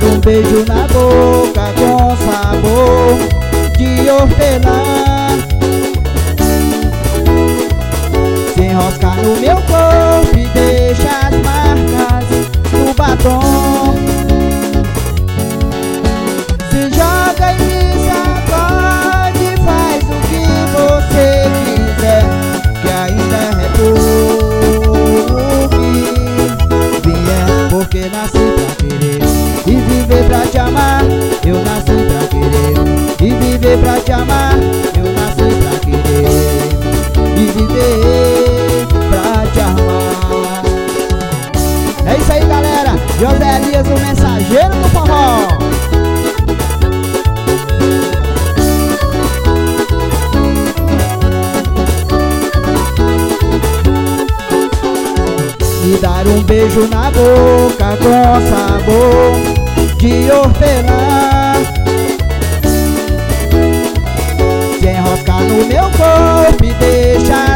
dar um beijo na boca com sabor de hortelã, se enroscar no meu corpo e deixa as marcas do batom, se joga e me sacode, faz o que você quiser, que ainda é pouco que vier, porque nasci pra querer e viver pra te amar. Eu nasci pra querer e viver pra te amar. Eu nasci pra querer e viver pra te amar. É isso aí, galera. José Elias, o mensageiro do forró. Me dar um beijo na boca com sabor de hortelã, se enroscar no meu corpo e deixar